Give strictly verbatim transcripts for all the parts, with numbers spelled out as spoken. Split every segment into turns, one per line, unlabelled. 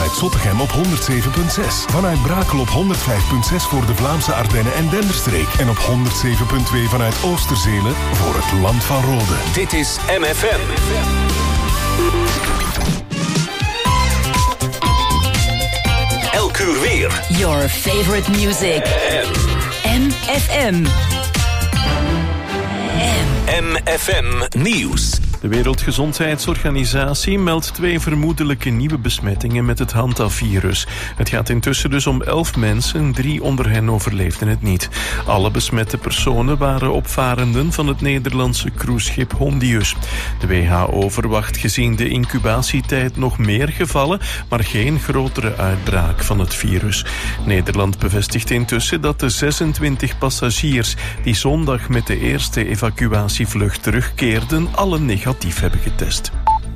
vanuit Zottegem op honderd zeven komma zes. Vanuit Brakel op honderd vijf komma zes voor de Vlaamse Ardennen en Denderstreek. En op honderd zeven komma twee vanuit Oosterzelen voor het Land van Rode.
Dit is M F M. Elk uur weer.
Your favorite music. M F M.
M F M Nieuws.
De Wereldgezondheidsorganisatie meldt twee vermoedelijke nieuwe besmettingen met het Hanta-virus. Het gaat intussen dus om elf mensen, drie onder hen overleefden het niet. Alle besmette personen waren opvarenden van het Nederlandse cruiseschip Hondius. De W H O verwacht gezien de incubatietijd nog meer gevallen, maar geen grotere uitbraak van het virus. Nederland bevestigt intussen dat de zesentwintig passagiers die zondag met de eerste evacuatievlucht terugkeerden, alle negatief hebben getest.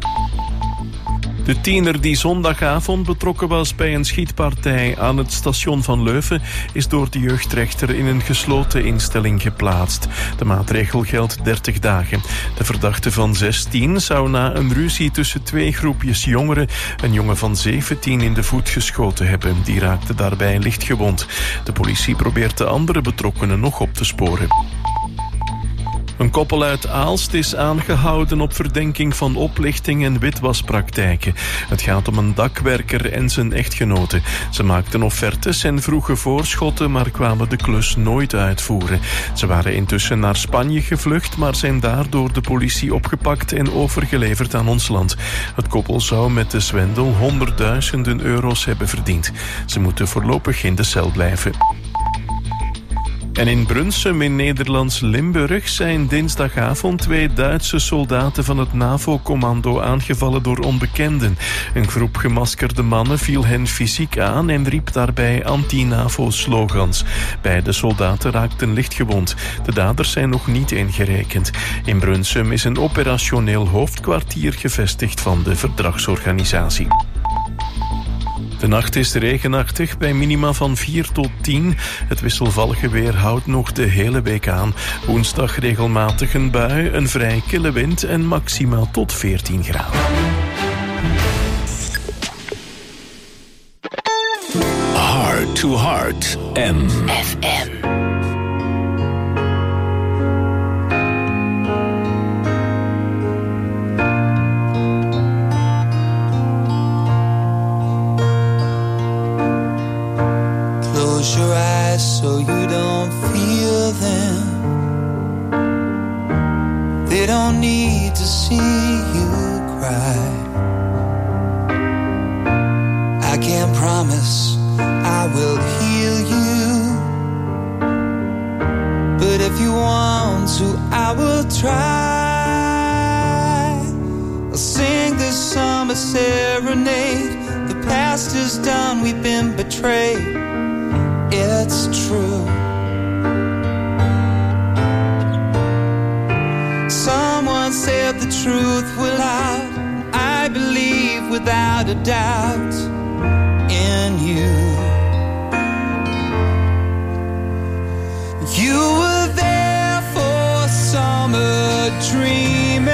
De tiener die zondagavond betrokken was bij een schietpartij aan het station van Leuven is door de jeugdrechter in een gesloten instelling geplaatst. De maatregel geldt dertig dagen. De verdachte van zestien zou na een ruzie tussen twee groepjes jongeren een jongen van zeventien in de voet geschoten hebben. Die raakte daarbij licht gewond. De politie probeert de andere betrokkenen nog op te sporen. Een koppel uit Aalst is aangehouden op verdenking van oplichting en witwaspraktijken. Het gaat om een dakwerker en zijn echtgenote. Ze maakten offertes en vroegen voorschotten, maar kwamen de klus nooit uitvoeren. Ze waren intussen naar Spanje gevlucht, maar zijn daar door de politie opgepakt en overgeleverd aan ons land. Het koppel zou met de zwendel honderdduizenden euro's hebben verdiend. Ze moeten voorlopig in de cel blijven. En in Brunsum in Nederlands Limburg zijn dinsdagavond twee Duitse soldaten van het NAVO-commando aangevallen door onbekenden. Een groep gemaskerde mannen viel hen fysiek aan en riep daarbij anti-NAVO-slogans. Beide soldaten raakten lichtgewond. De daders zijn nog niet ingerekend. In Brunsum is een operationeel hoofdkwartier gevestigd van de verdragsorganisatie. De nacht is regenachtig bij minima van vier tot tien. Het wisselvallige weer houdt nog de hele week aan. Woensdag regelmatig een bui, een vrij kille wind en maximaal tot veertien graden.
Heart to Heart. M
F M.
Close your eyes so you don't feel them. They don't need to see you cry. I can't promise I will heal you, but if you want to, I will try. I'll sing this summer serenade. The past is done, we've been betrayed. It's true. Someone said the truth will out. I believe without a doubt in you. You were there for summer dreaming,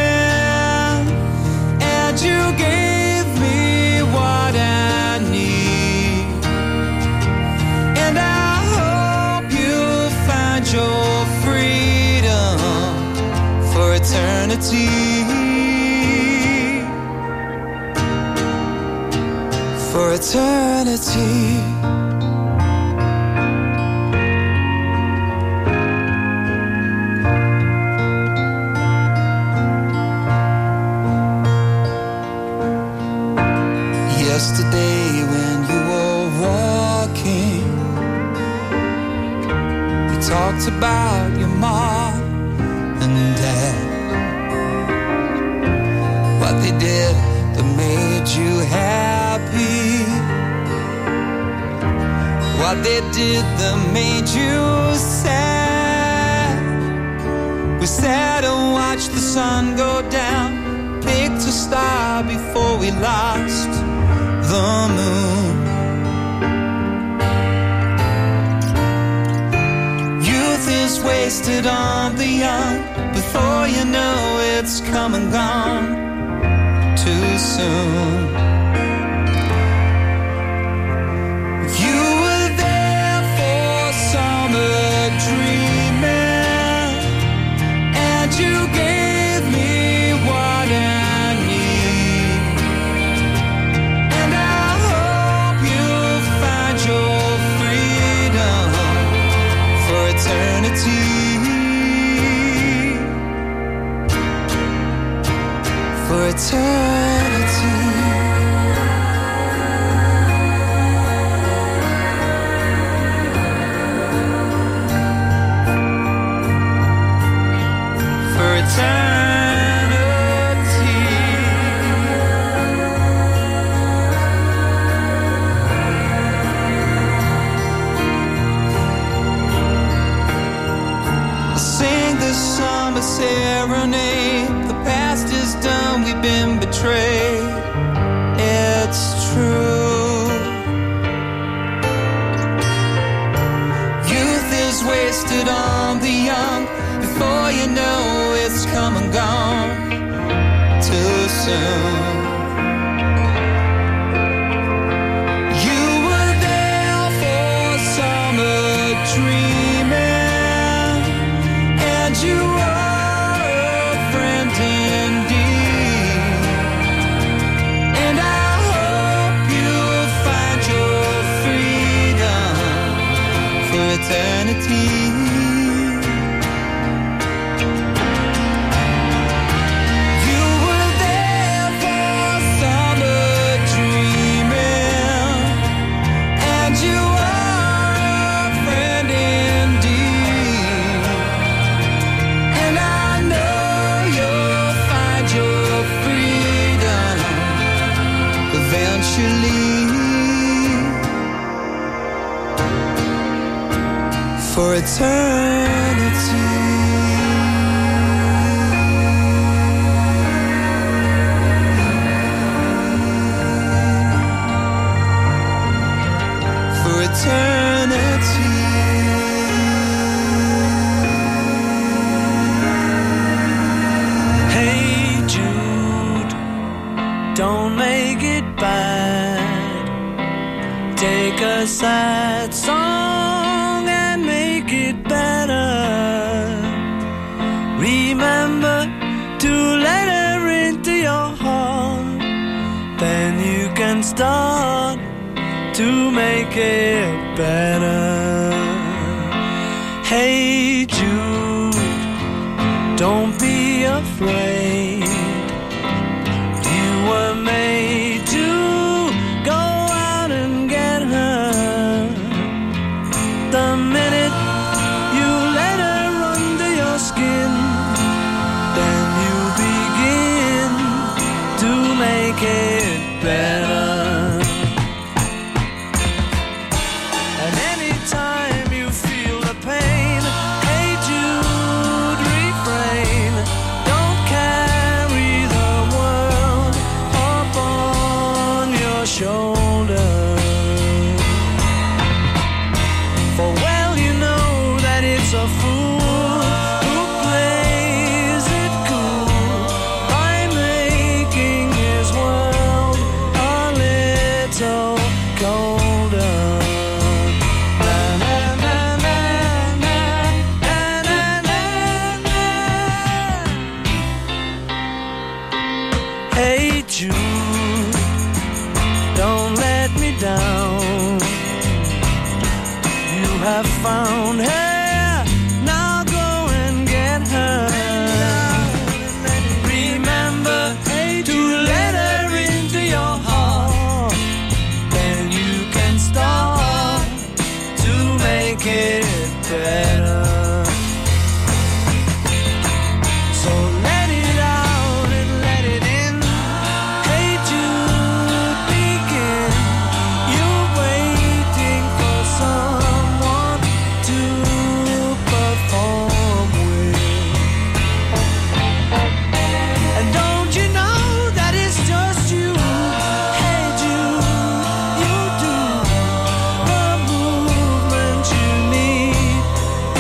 and you gave me what I need. And I hope you'll find your freedom for eternity. For eternity. Yesterday when you were walking, you talked about your mom and dad, what they did that made you happy, what they did that made you sad. We sat and watched the sun go down, picked a star before we lost the moon. Youth is wasted on the young. Before you know it's come and gone too soon. eventually for eternity. For eternity.
Hey Jude, don't make it bad. Take a sad song and make it better. Remember to let her into your heart. Then you can start to make it better. Hey Jude, don't be afraid. You were made to go out and get her. The minute you let her under your skin, then you begin to make it better. And anytime you feel the pain, hey Jude, refrain. Don't carry the world upon your shoulder. For well you know that it's a fool who plays it cool by making his world a little colder. Na, na, na, na, na, na, na, na, na. Hey Jude, don't let me down. You have found her, now go and get her. Remember to let her into your heart. Then you can start to make it better. So let it out and let it in. Hey Jude, begin. You're waiting for someone to perform with. And don't you know that it's just you? Hey Jude, you do the movement you need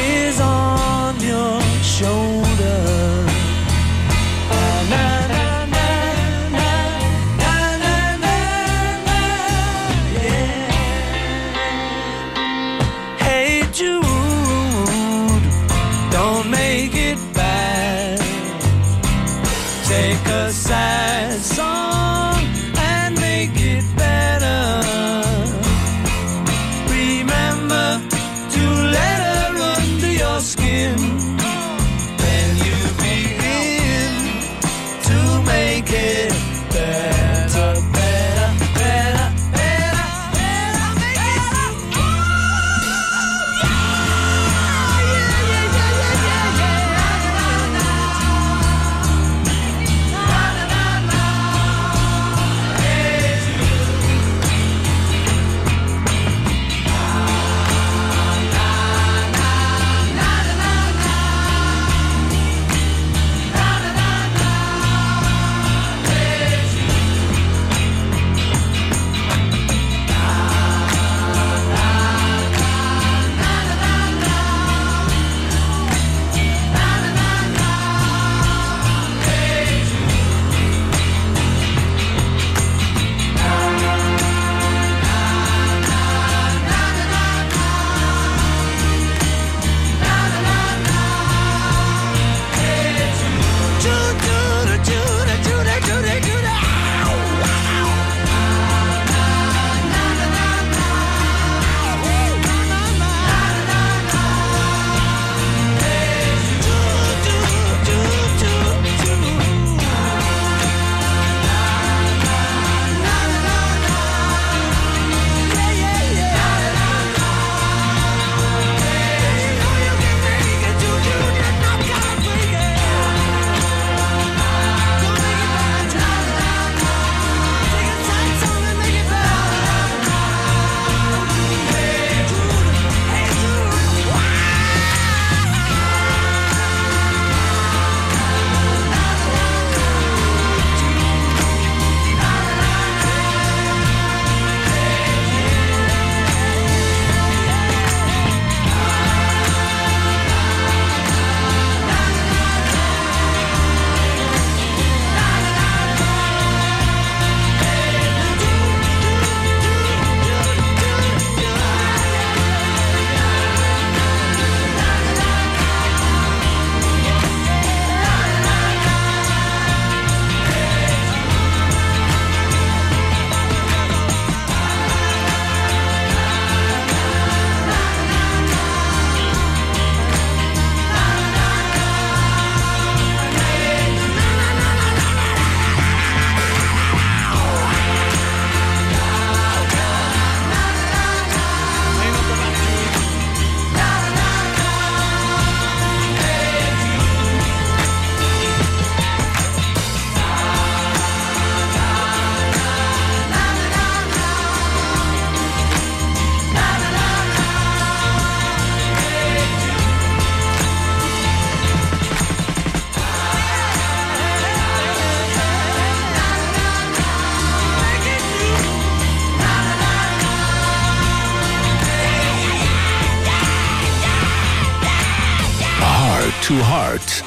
to Heart.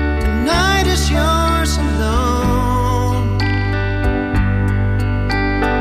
Yours alone.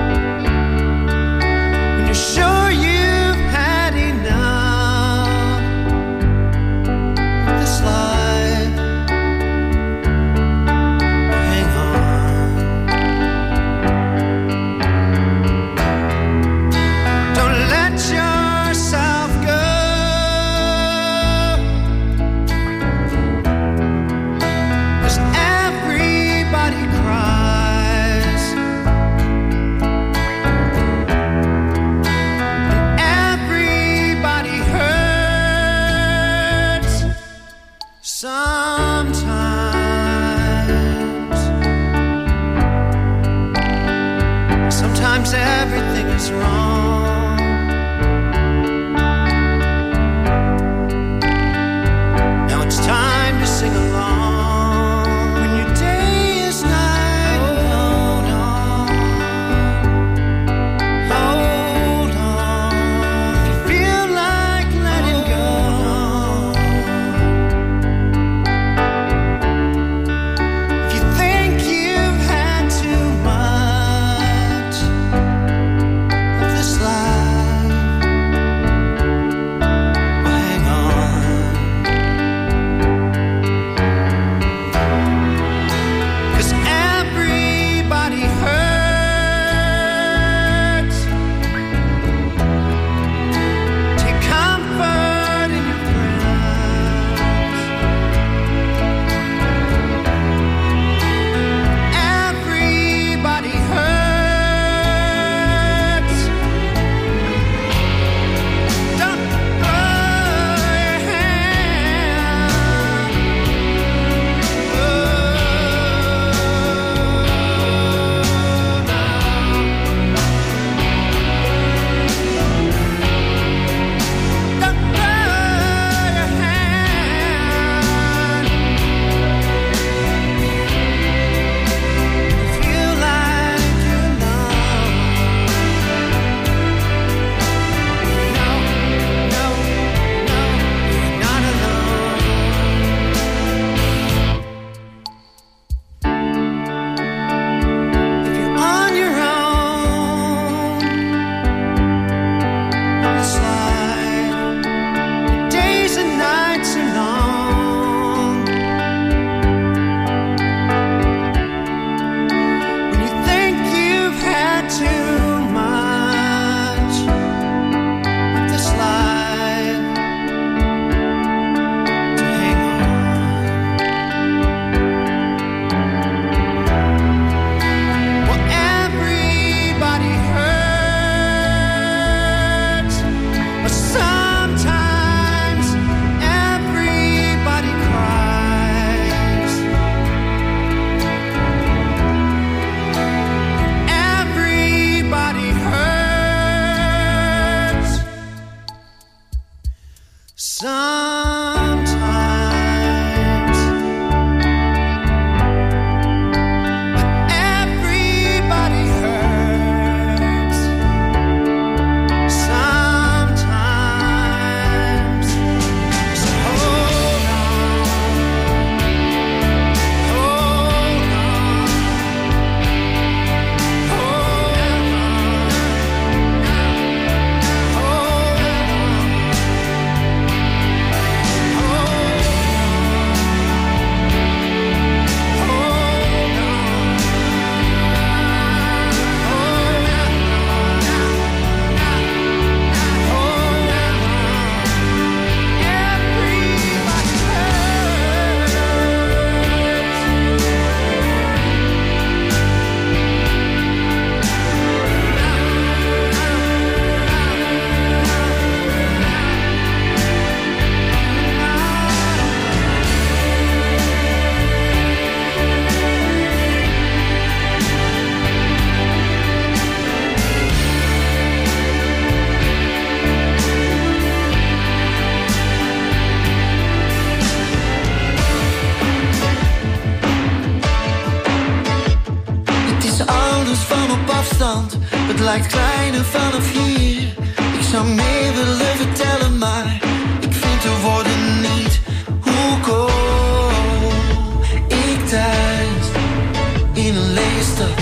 afstand. Het lijkt kleiner vanaf hier. Ik zou meer willen vertellen, maar ik vind de woorden niet. Hoe kom ik thuis in een lege stad?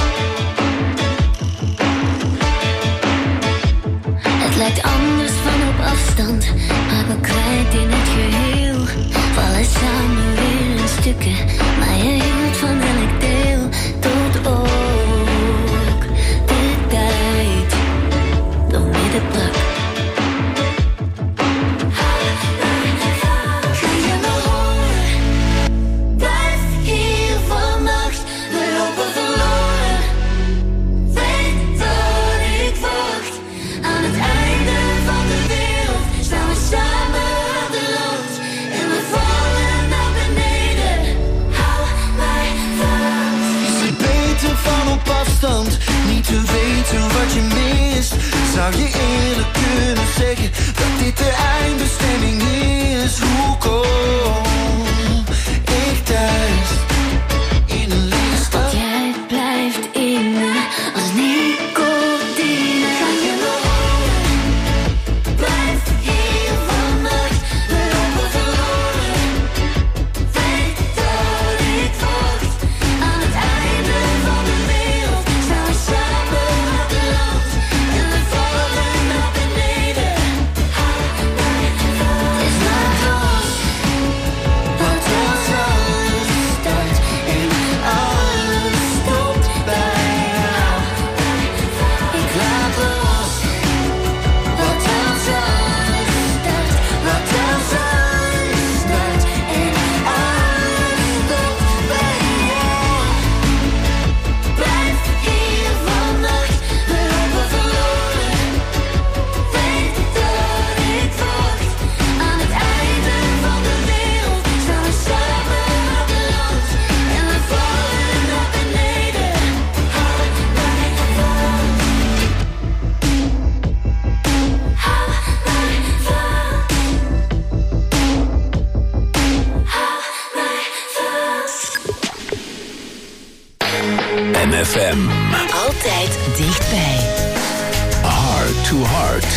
Het lijkt anders van op afstand, maar we kwijt in het geheel. Vallen samen weer in stukken, maar je hield van elk deel. Tot ook de tijd nog midden brak. Kun je me horen? Blijf hier vannacht, we lopen verloren. Weet dat ik wacht. Aan het einde van de wereld staan we samen aan de land. En we vallen naar beneden. Hou mij vast.
Is het beter van op afstand? Niet te weten wat je mist. Zou je eerlijk kunnen zeggen dat dit de eindbestemming is? Hoe kom ik thuis in een lege stad?
Jij blijft in me als nicotine. Kan je me horen? Blijf hier vannacht, we lopen verloren. Weet dat ik wacht. Aan het einde van de wereld staan we samen aan de land. En we vallen naar beneden. Hou mij vast. Het is maar los. Wat als alles start en alles stopt bij jou. Ik laat los. Wat als alles start, wat als alles start en alles stopt bij jou. Blijf hier vannacht, we lopen verloren. Weet dat ik wacht. Aan het einde van de wereld staan we samen aan de land. En we vallen naar beneden. Hou mij vast. Hou mij vast. Hou mij vast.
M F M.
Altijd dichtbij.
Heart to Heart.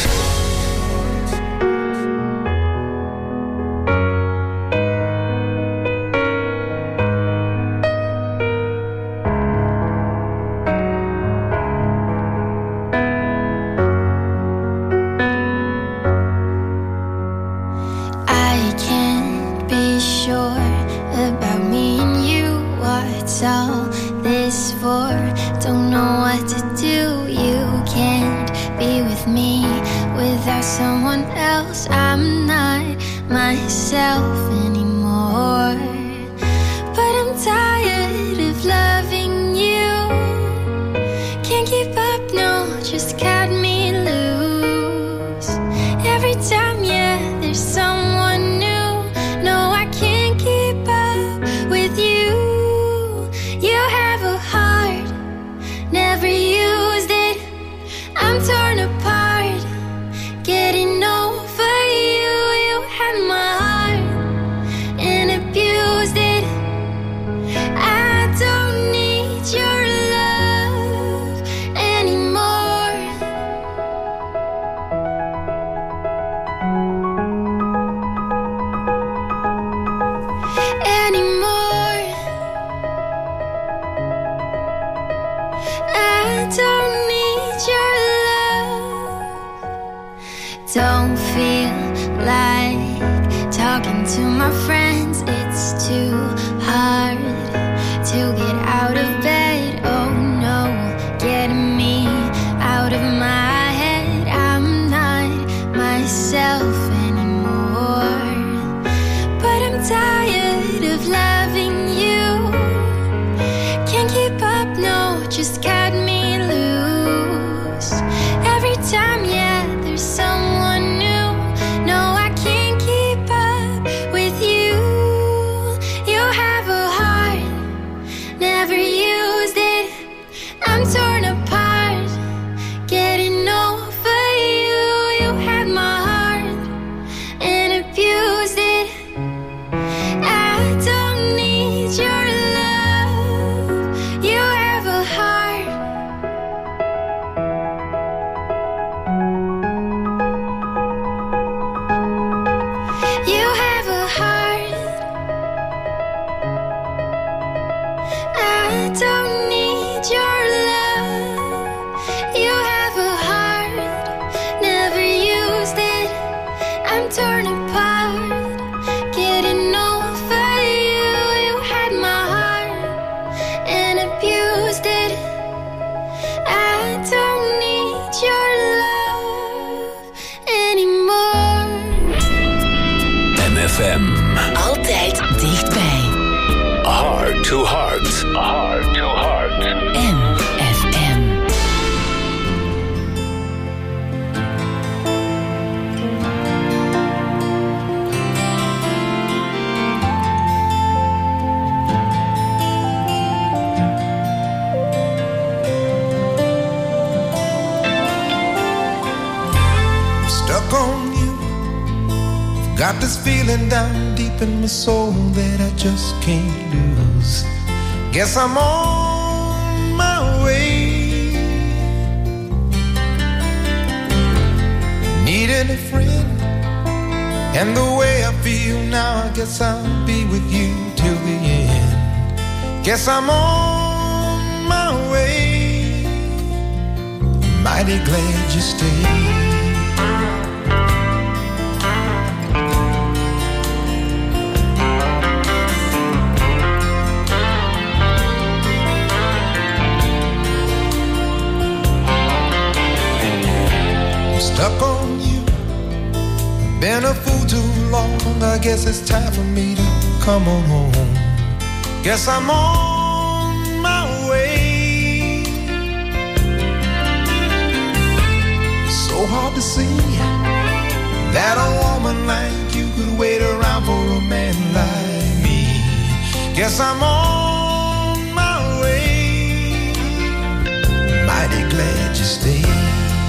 I can't be sure about me and you. What's all this for? Don't know what to do. You can't be with me without someone else. I'm not myself anymore. But I'm tired of loving you. Can't keep up, no, just cut me loose. Every time, yeah, there's someone new. No, I can't keep up with you. You have a heart, never used it. I'm torn apart, getting over you. You had my heart and abused it. I don't need your love anymore. Anymore. I don't need your love. Don't feel like talking to my friends. It's too hard to get out of bed. Oh no, getting me out of my head. I'm not myself anymore. But I'm tired of loving you. Can't keep up, no, just cut me loose. Every time, yeah, there's someone new. No, I can't keep up with you. You have a heart, never used it. I'm torn apart, getting over you. You had my heart and abused it. I don't
M.
Altijd dichtbij.
Heart to heart. Heart to heart.
M F M.
Stuck on you. Got this feeling down deep in my soul that I just can't lose. Guess I'm on my way. Needing a friend. And the way I feel now, I guess I'll be with you till the end. Guess I'm on my way. Mighty glad you stayed. Stuck on you. Been a fool too long. I guess it's time for me to come on home. Guess I'm on my way. So hard to see that a woman like you could wait around for a man like me. Guess I'm on my way. Mighty glad you stayed.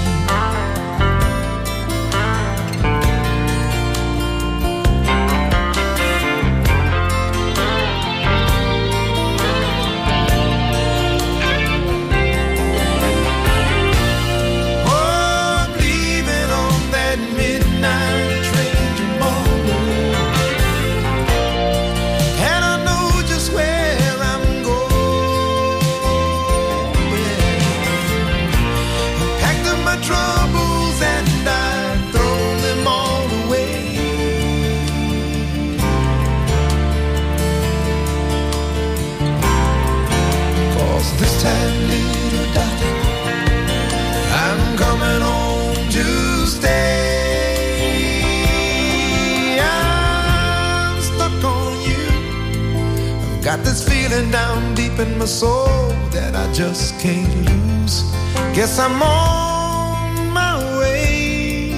Got this feeling down deep in my soul that I just can't lose. Guess I'm on my way.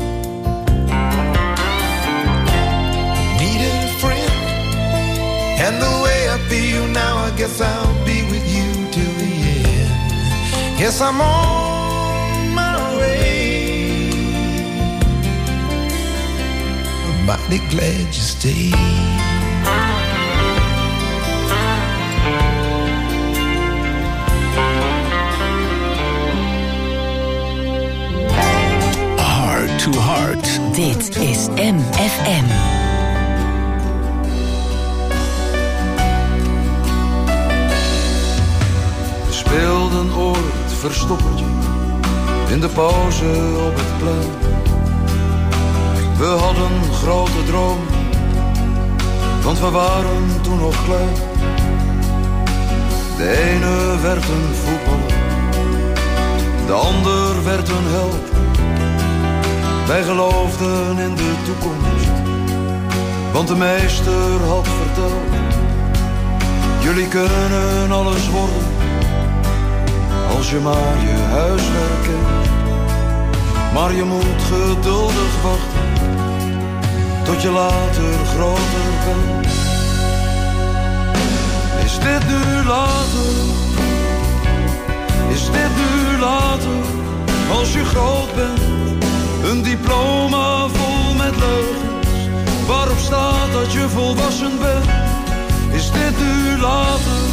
Needed a friend. And the way I feel now, I guess I'll be with you till the end. Guess I'm on my way. I'm mighty glad you stayed.
To heart.
Dit is M F M.
We speelden ooit verstoppertje in de pauze op het plein. We hadden grote dromen, want we waren toen nog klein. De ene werd een voetballer, de ander werd een held. Wij geloofden in de toekomst, want de meester had verteld: jullie kunnen alles worden, als je maar je huiswerk kent. Maar je moet geduldig wachten, tot je later groter bent. Is dit nu later? Is dit nu later, als je groot bent? Een diploma vol met leugens, waarop staat dat je volwassen bent. Is dit nu later?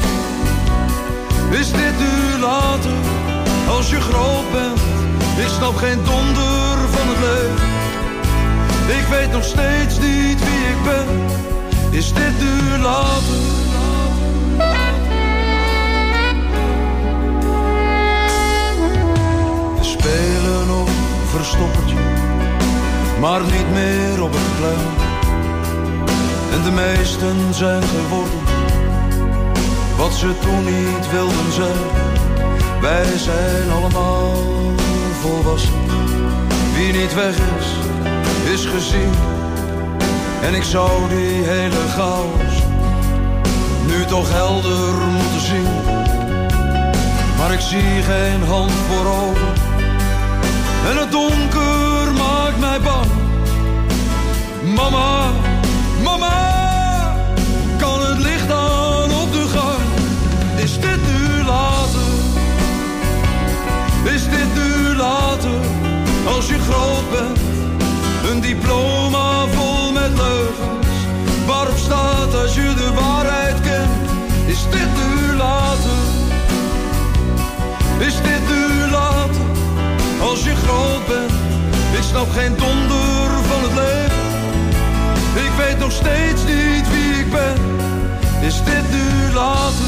Is dit nu later, als je groot bent? Ik snap geen donder van het leven. Ik weet nog steeds niet wie ik ben. Is dit nu later? We spelen nog verstoppertje, maar niet meer op het plein. En de meesten zijn geworden wat ze toen niet wilden zijn. Wij zijn allemaal volwassen. Wie niet weg is, is gezien. En ik zou die hele chaos nu toch helder moeten zien. Maar ik zie geen hand voor ogen en het donker maakt mij bang. Mama, mama, kan het licht aan op de gang? Is dit nu later? Is dit nu later? Als je groot bent, een diploma vol met leugens, waarop staat als je de waarheid kent. Is dit nu later? Is dit nu later? Als je groot bent, ik snap geen donder van het leven. Ik weet nog steeds niet wie ik ben. Is dit nu later?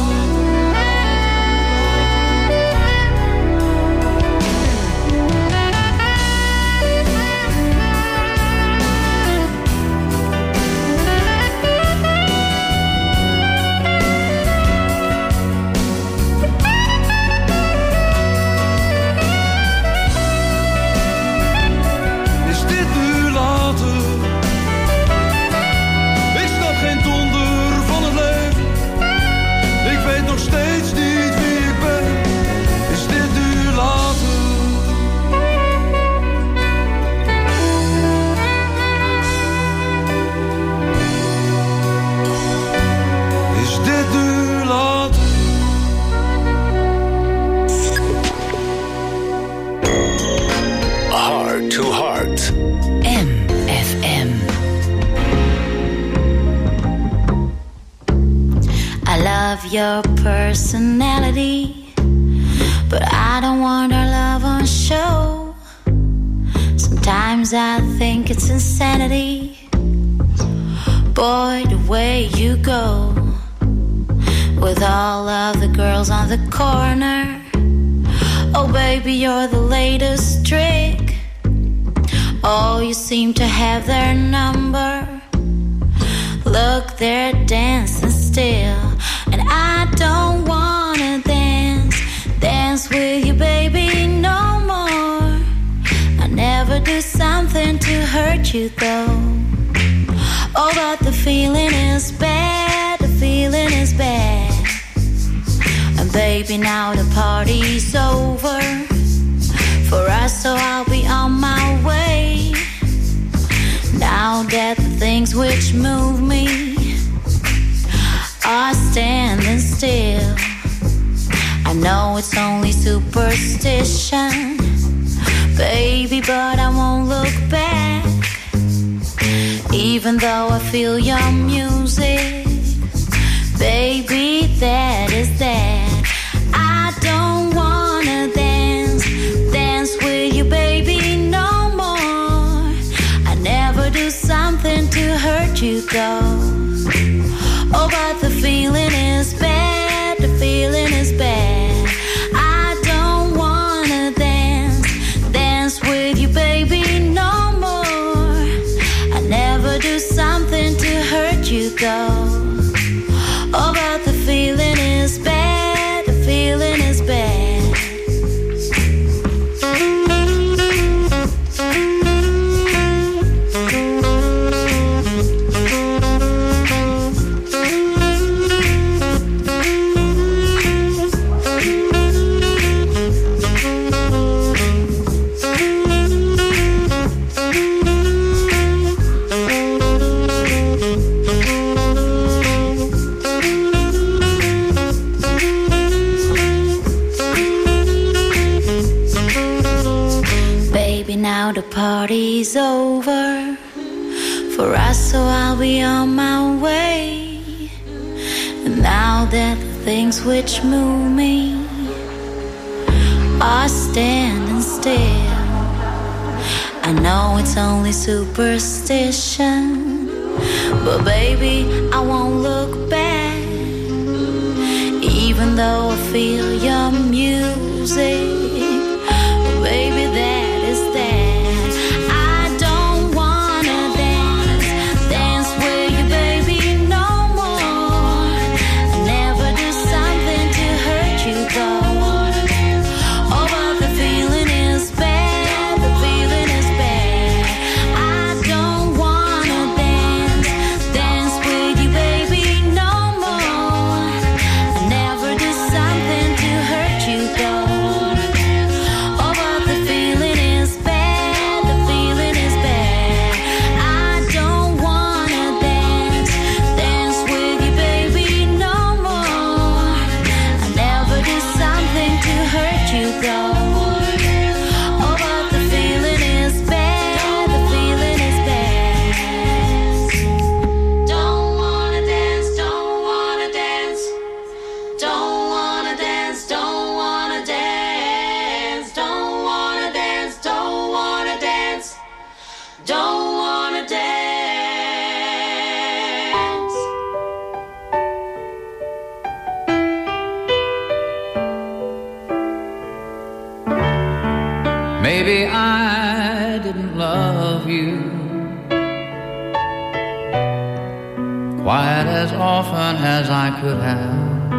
Your personality, but I don't want our love on show. Sometimes I think it's insanity, boy, the way you go with all of the girls on the corner. Oh baby, you're the latest trick. Oh, you seem to have their number. Look, they're dancing still, and I don't wanna dance, dance with you, baby, no more. I never do something to hurt you, though. Oh, but the feeling is bad, the feeling is bad. And baby, now the party's over for us, so I'll be on my way. Now that the things which move me are standing still, I know it's only superstition, baby, but I won't look back. Even though I feel your music, baby, that is that. I don't wanna dance, dance with you, baby, no more. I never do something to hurt you, though. Oh, but the feeling is bad, the feeling is bad. I don't wanna dance, dance with you, baby, no more. I never do something to hurt you, though. Oh, but the feeling is bad, the feeling is bad. Now the party's over for us, so I'll be on my way. And now that the things which move me are standing still, I know it's only superstition, but baby, I won't look back. Even though I feel your music, baby, that is that. I don't wanna dance, dance with you, baby, no more. I never do something to hurt you, though. Oh, but the feeling is bad, the feeling is bad. I don't wanna dance.
maybe I didn't love you quite as often as I could have,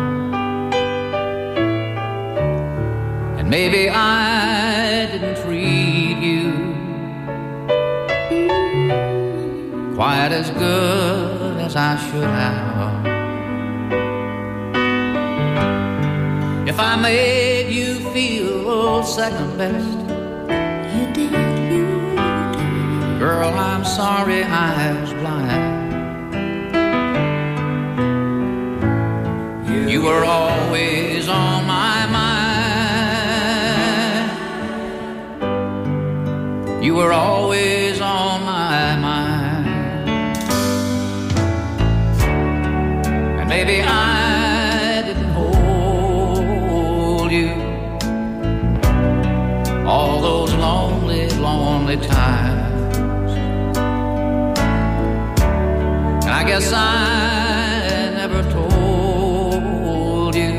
and maybe I didn't treat you quite as good as I should have. If I made you feel second best,
You did, you did.
girl, I'm sorry I was blind. You were always on my mind. You were always on my mind. And maybe I didn't hold you all those lonely, lonely times. And I guess I never told you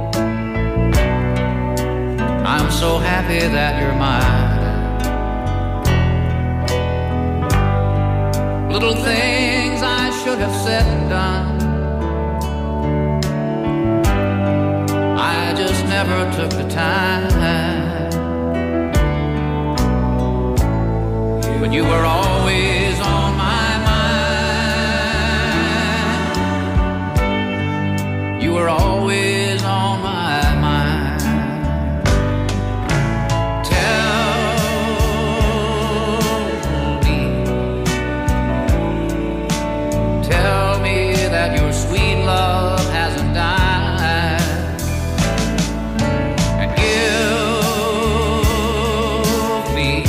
I'm so happy that you're mine. Little things I should have said and done, I just never took the time. But you were always on my mind. You were always on my mind. Tell me, tell me that your sweet love hasn't died, and give me,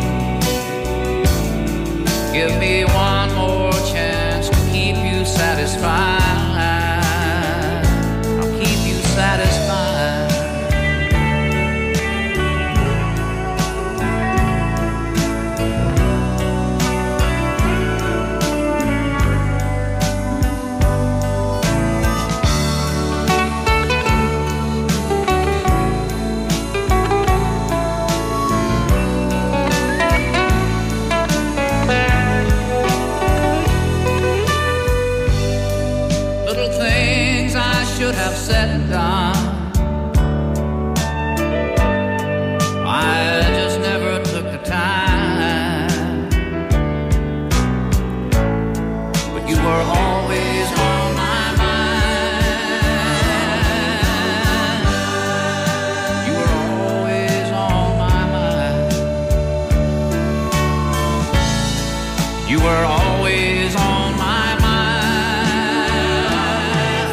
give me one more chance to keep you satisfied. I'll keep you satisfied. Little things I should have said and done, I just never took the time. But you were always on my mind. You were always on my mind. You were always on my mind.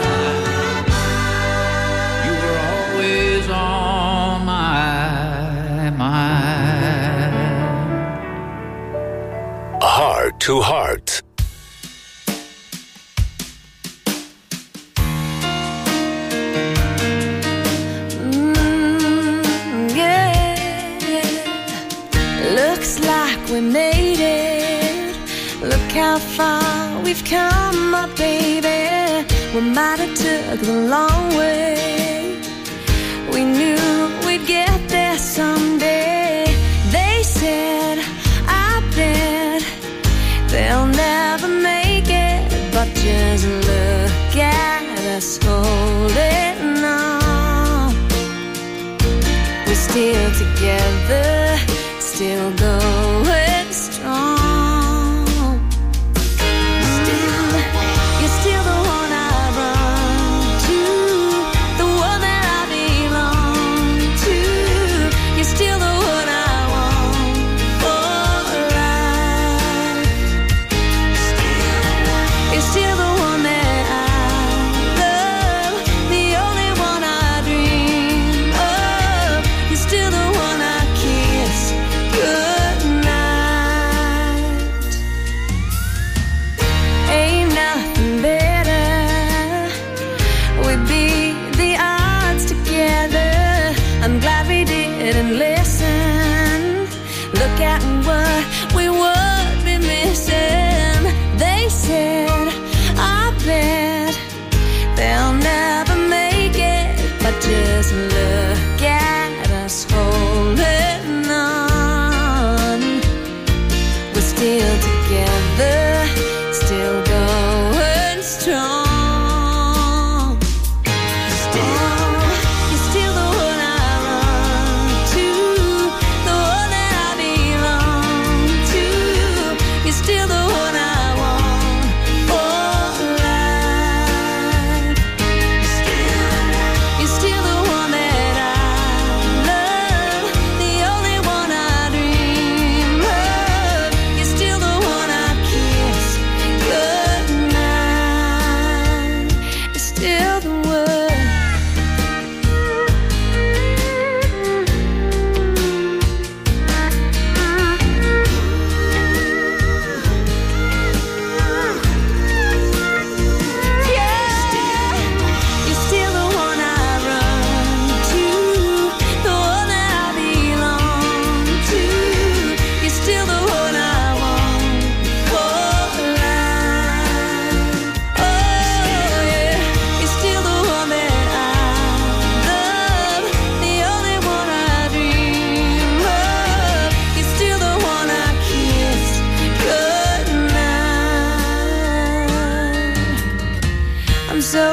You were always on my mind.
Heart to Heart.
Mm, yeah. Looks like we made it. Look how far we've come, my baby. We might have took the long way. We knew we'd get there someday. They said, I bet they'll never make it, but just look at us holding on. We're still together, still going strong. Still, you're still the one I run to, the one that I belong to. You're still the one I want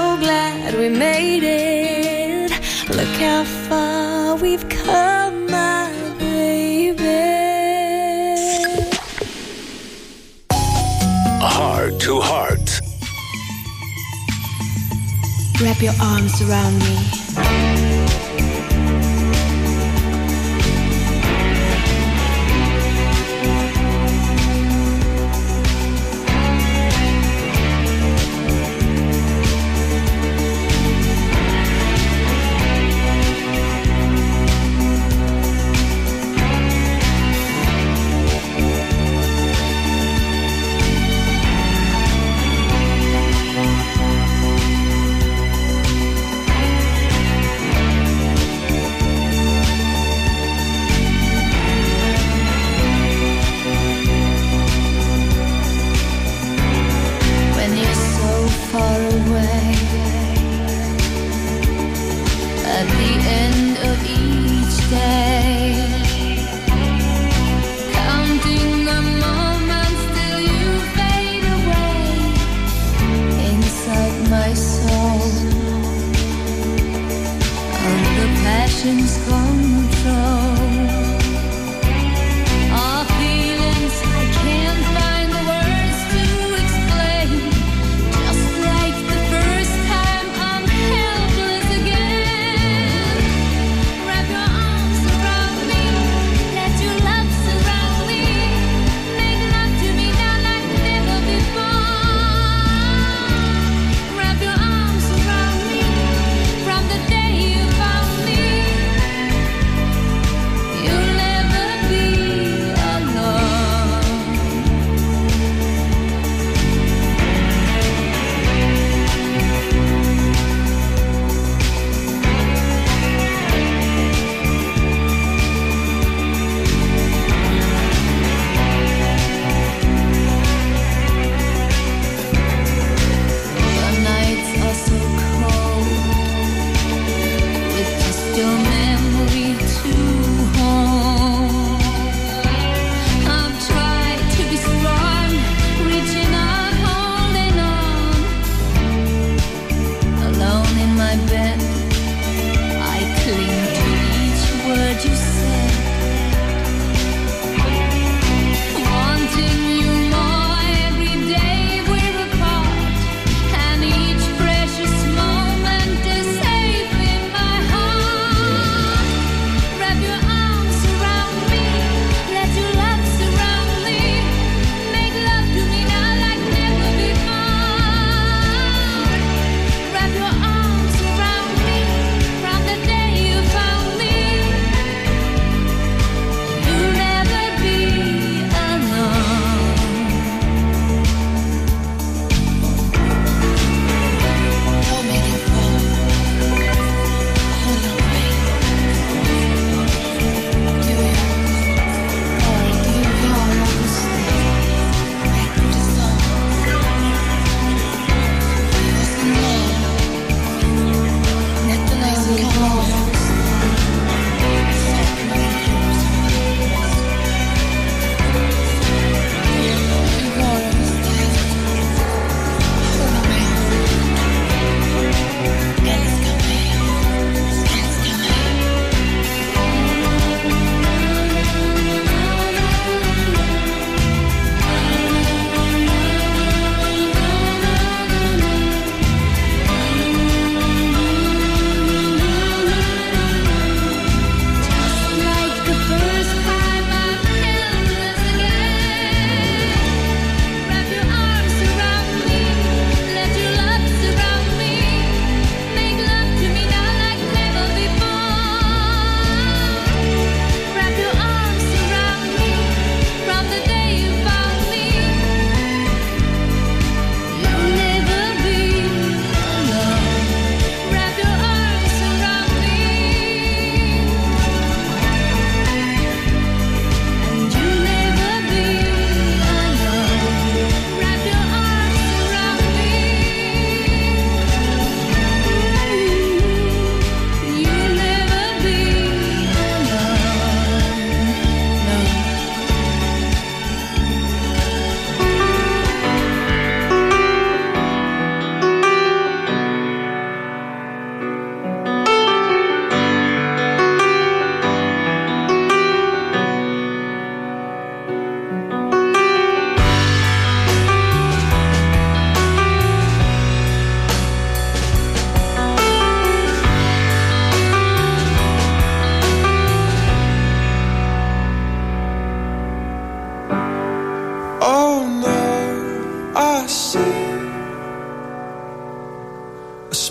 so glad we made it. Look how far we've come, my baby.
Heart to Heart.
Wrap your arms around me.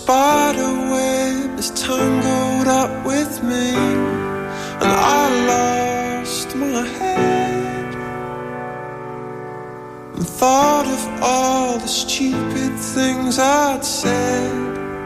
spider web is tangled up with me, and I lost my head and thought of all the stupid things I'd said.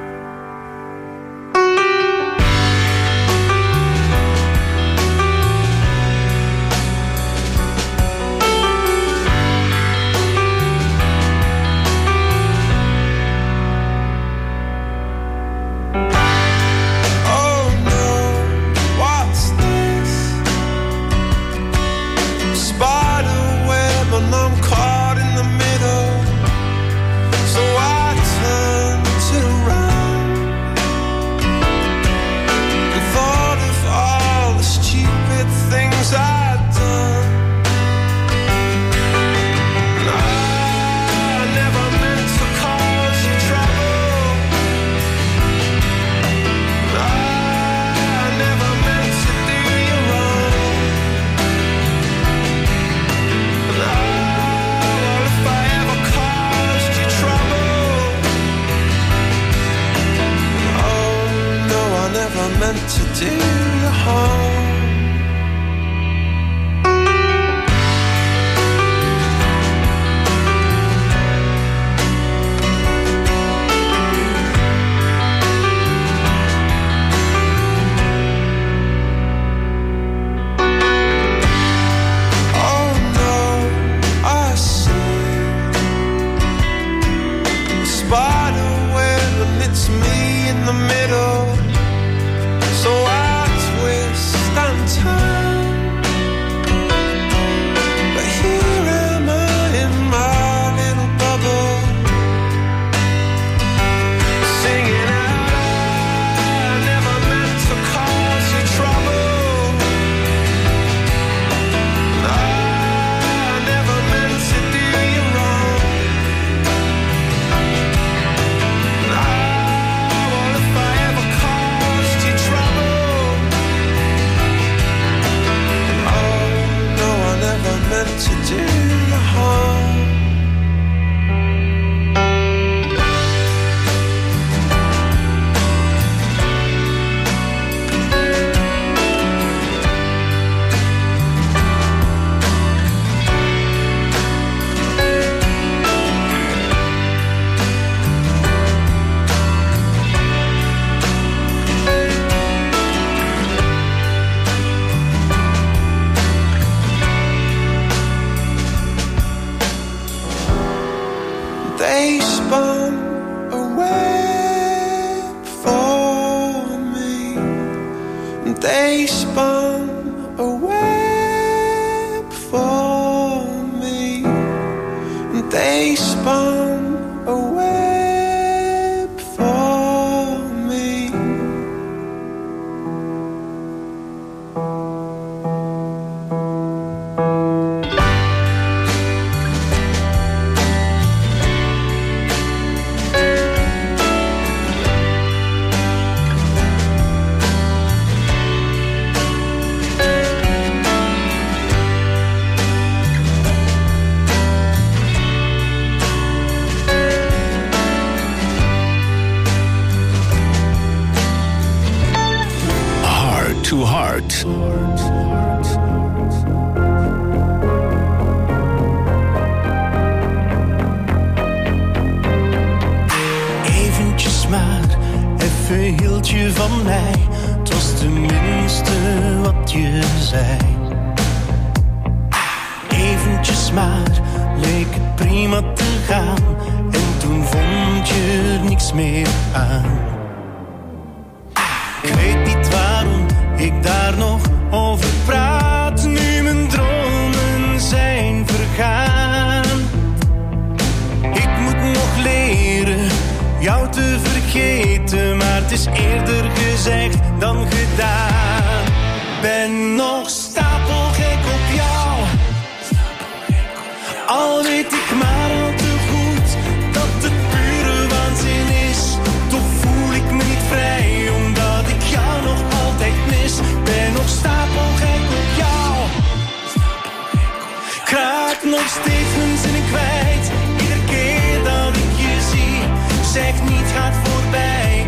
Nog steeds mijn zinnen kwijt. Iedere keer dat ik je zie, zeg niet gaat voorbij.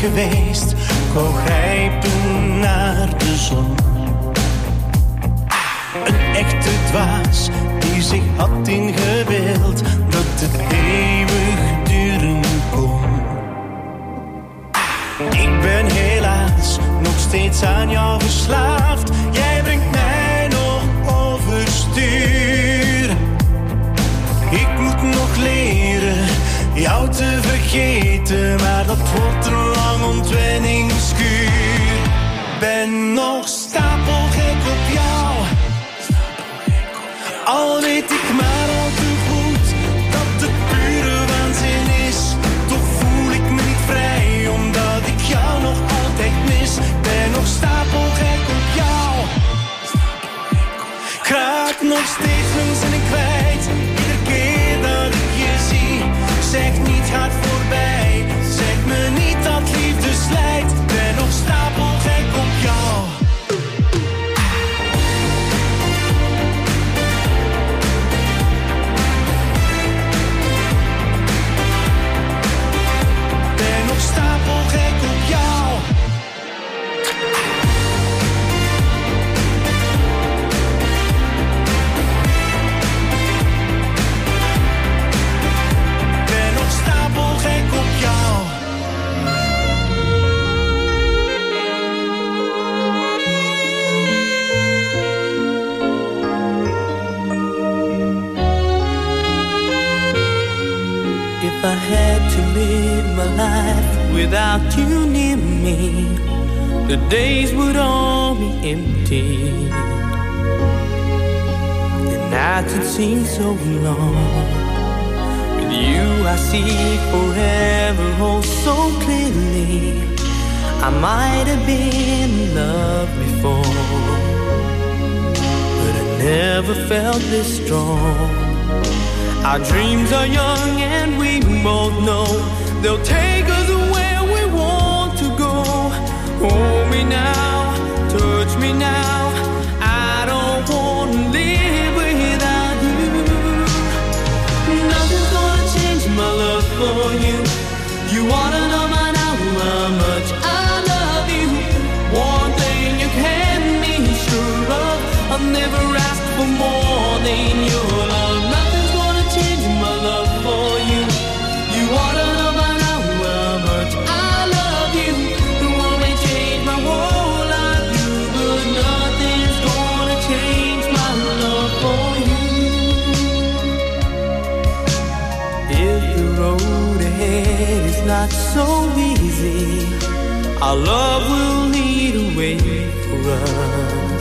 geweest. Ik wou grijpen naar de zon. Een echte dwaas die zich had ingebeeld dat het eeuwig duren kon. Ik ben helaas nog steeds aan jou verslaafd. Jij brengt mij nog overstuur. Ik moet nog leren jou te vergeten, maar dat wordt een lang ontwenningskuur. Ben nog stapelgek op jou, al weet ik maar al te goed dat het pure waanzin is. Toch voel ik me niet vrij, omdat ik jou nog altijd mis. Ben nog stapelgek op jou, ik raak nog steeds mijn zinnen kwijt. Iedere keer dat ik je zie, zeg niet gaat voorbij. Zeg me niet dat liefde slijt. Ben nog stapelgek op jou. Ben nog stapelgek op jou. Ben nog stapelgek op jou. If I had to live my life without you near me, the days would all be empty. The nights would seem so long. With you I see forever oh so clearly. I might have been in love before, but I never felt this strong. Our dreams are young and we both know they'll take us where we want to go. Hold me now, touch me now. I don't want to live without you. Nothing's gonna change my love for you. You wanna know by now how much I love you. One thing you can be sure of, I've never asked for more than your love. Nothing's gonna change my love for you. You wanna know by now how much I love you. The one may change my whole life, you, but nothing's gonna change my love for you. If the road ahead is not so easy, our love will lead a way for us,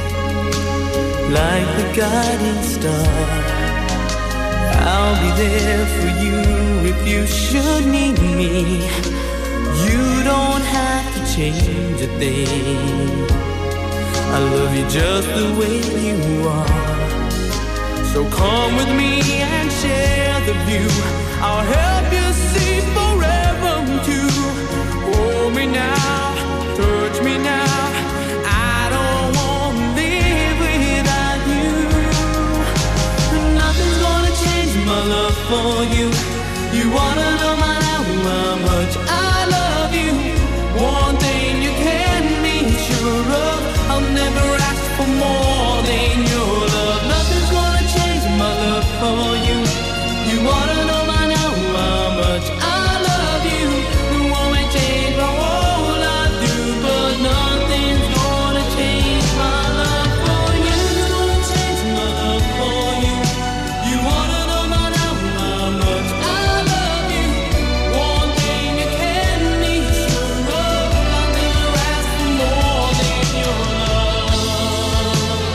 like the guiding star. I'll be there for you if you should need me. You don't have to change a thing. I love you just the way you are. So come with me and share the view. I'll help you see forever too. Hold me now, touch me now. I don't want to live without you. Nothing's gonna change my love for you. You wanna know my now how much I love you. One thing you can be sure of, I'll never ask for more than your love. Nothing's gonna change my love for you. You wanna know my now how much I love you. The one may change my whole life through, but nothing's gonna change my love for you. Nothing's gonna change my love for you. You wanna know my now how much I love you. One thing you can be sure of, I'll never ask for more than your love.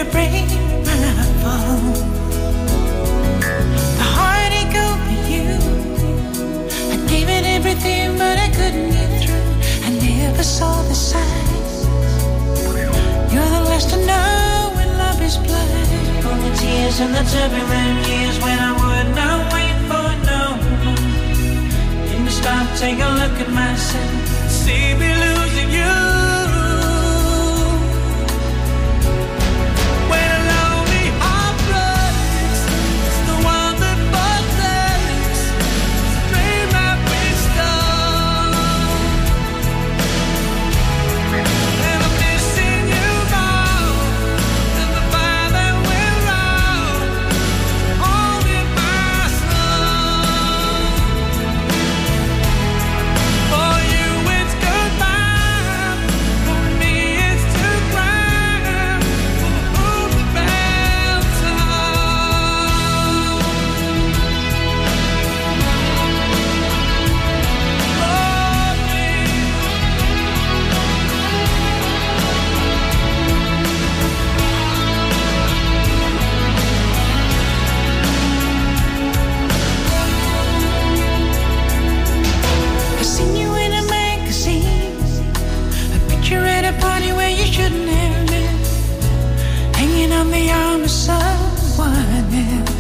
to break my fall. The heartache over you, I gave it everything, but I couldn't get through. I never saw the signs. You're the last to know when love is blind. All the tears and the turbulent years when I would not wait for no one. Didn't stop, take a look at myself, see me losing you. On the arm of someone else.